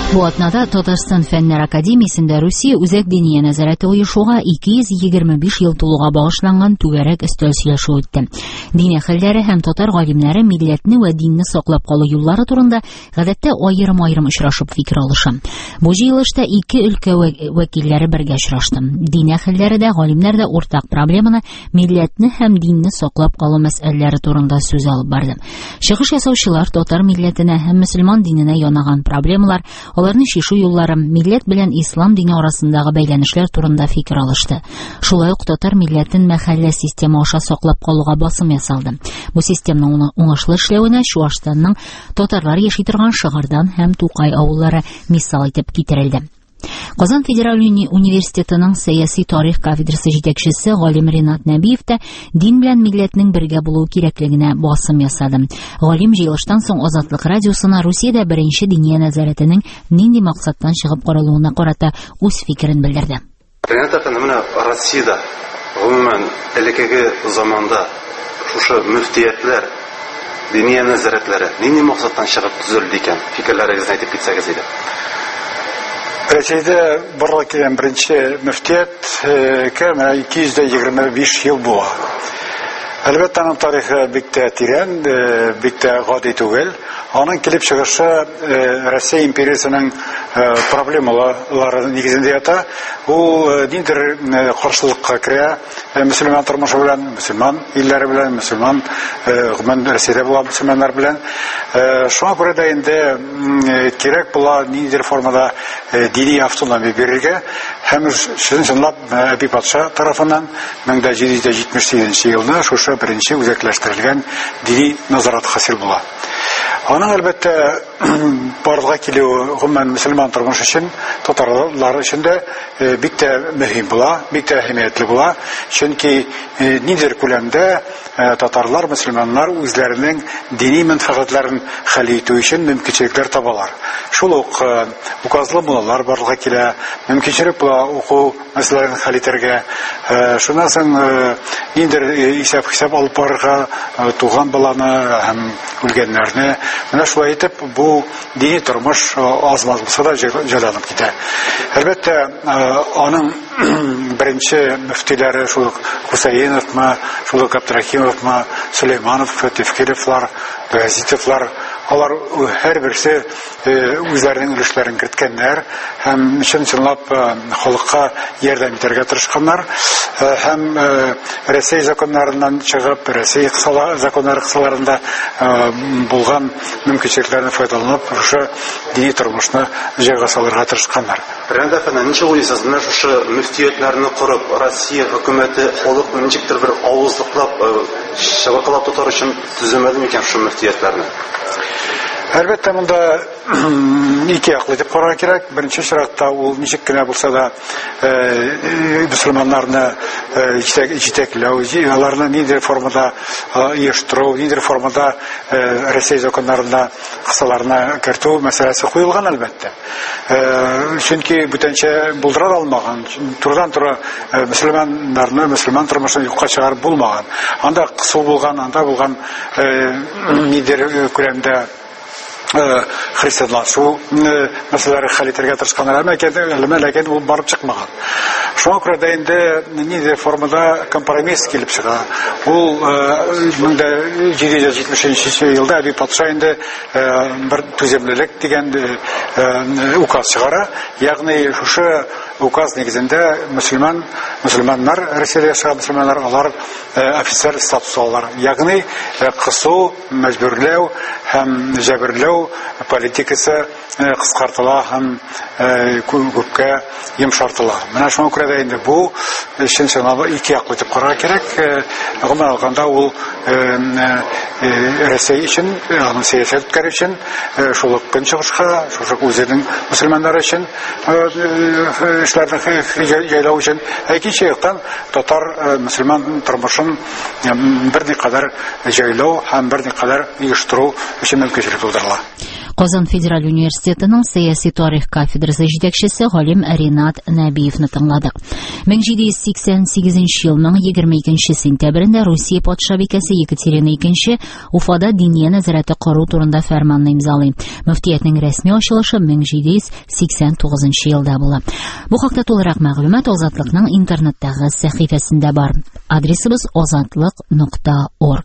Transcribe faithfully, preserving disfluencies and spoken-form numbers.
Бу атнада Татарстан фәннәр академиясендә Русия үзәк дини нәзарәте оешуга ике йөз егерме биш ел тулуга багышланган түгәрәк өстәл сөйләшү үтте. Дин әһелләре һәм татар галимнәре милләтне вә динне саклап калу юллары турында гадәттә аерым-аерым очрашып фикер алыша. Бу җыелышта ике өлкә вәкилләре бергә очрашты. Дин әһелләре дә, галимнәр дә уртак проблеманы милләтне һәм динне саклап калу мәсьәләләре турында сүз алып барды. Чыгыш ясаучылар татар милләтенә һәм мөселман диненә янаган проблемалар, аларны шишу юллары, милләт белән ислам дине арасындагы бәйләнешләр турында фикер алышты. Шулай ук татар милләтен мәхәллә система аша саклап калуга басым ясалды. Бу системаның уңышлы эшләвенә Чуашстанның татарлар яши торган Шыгырдан һәм Тукай авыллары мисал итеп китерелде. Казан Федераль университетының сәяси тарих кафедрасы җитәкчесе Галим Ринат Нәбиев тә дин белән милләтнең бергә булуы кирәклегенә басым ясады. Галим җыелыштан соң Азатлык радиосына Русиядә беренче дини нәзарәтенең нинди максаттан чыгып каралуына карата үз фикерен белдерде. Ринат әфәндем, Россиядә гомумән элеккеге заманда шушы мөфтиятләр, дини нәзарәтләре нинди максаттан чыгып төзелде икән? Фикерләрегезне әйтеп китсәгез иде. Рәсәйдә барлык килгән беренче мөфтият кемә ике йөз егерме биш ел була. Әлбәттә, аның тарихы бик тә тирән, бик тә гади түгел. Аның килеп чыгышы Россия империясының проблемалары нигезендә ята. Ул диндер каршылыкка керә, мөселман тормышы белән, мөселман илләре белән, мөселман гомумән Россиядә булган мөселманнар белән. Шуңа күрә дә инде кирәк була ниндидер формада дини автономия бирергә, һәм шуның чынлап Әби патша тарафыннан мең җиде йөз җитмеш сигезенче елда шушы беренче үзәкләштерелгән дини назарат хасил була. Аның әлбәттә барлыгы килү гомумән мөселман тормыш өчен, татарлар өчен дә бик тә мөһим була, бик тә әһәмиятле була. Чөнки ниндидер күләмдә татарлар, мөселманнар үзләренең дини мәнфәгатьләрен хәл итү өчен мөмкинлекләр табалар. Шул ук указлы булалар барлыгы килә, мөмкинчелек була уку мәсьәләләрен хәл итәргә. Шуннан соң ниндидер исәп-хисап алып барырга, туган баланы һәм үлгәннәрне. Менә шулай итеп, бу дини тормыш аз-маз булса да җайланып китә. Әлбәттә, аның беренче мөфтиләре шул Хусаиновмы, шул Абдрахимовмы, Сөләйманов, Тевкилевлар, Газитовлар, алар һәрберсе үзләренең өлешләрен керткәннәр һәм чын-чынлап халыкка ярдәм итәргә тырышканнар һәм Россия законнарыннан чыгып, Россия законнары кысаларында булган мөмкинлекләрне файдаланып, шушы дини тормышны җайга салырга тырышканнар. Рәнәт әфәнде, ничә уйлыйсыз, менә шушы мөфтиятләрне корып, Россия хөкүмәте халык ничектер бер авызлыклап, шабакалап тотар өчен төземәде микән шушы мөфтиятләрне? Әлбәттә, монда ике яклы дип карарга кирәк. Беренче чиратта ул ничек кенә булса да мөселманнарны җитәкләү, аларны ниндидер формада оештыру, ниндидер формада Россия законнарына, кысаларына кертү мәсьәләсе куелган әлбәттә. Чөнки бүтәнчә булдыра алмаган, турыдан-туры мөселманнарны, мөселман тормышын юкка чыгарып булмаган. Анда кысу булган, анда булган ниндидер күләмдә христианлашу мәсьәләләре хәл итәргә тырышканнар, ләкин ул барып чыкмаган. Шуңа күрә дә инде ниндидер формада компромисс килеп чыга. Ул мең җиде йөз җитмешенче елда Әби патша инде бер түземлелек дигән указ чыгара. Ягъни шушы указ нигезендә мөселман, мөселманнар, Россиядә яшәгән мөселманнар, алар офицер статусы алалар. Ягъни кысу, мәҗбүрләү һәм җәберләү политикасы кыскартыла һәм күпкә йомшартыла. Менә шуңа күрә дә инде бу чын-чынлап ике яклы дип карарга кирәк. Гомумән алганда ул Россия өчен, аның сәясәт үткәрү өчен, шул ук көнчыгышка, шушы үзенең мөселманнары өчен эшләрне җайлау өчен, икенче яктан татар мөселман тормышын берникадәр җайлау һәм берникадәр оештыру өчен мөмкинлек тудырыла. Казан федераль университетының сәяси тарих кафедрасы җитәкчесе галим Ринат Нәбиевне тыңладык. мең җиде йөз сиксән сигезенче елның егерме икенче сентябрендә Русия патшабикәсе Екатерина икенче Уфада диния нәзарәте кару турында фәрманны имзалый. Мөфтиятның рәсми ачылышы мең җиде йөз сиксән тугызынчы елда була. Бу хакта тулырак мәгълүмат Азатлыкның интернеттагы сәхифәсендә бар. Адресыбыз азатлык нокта орг.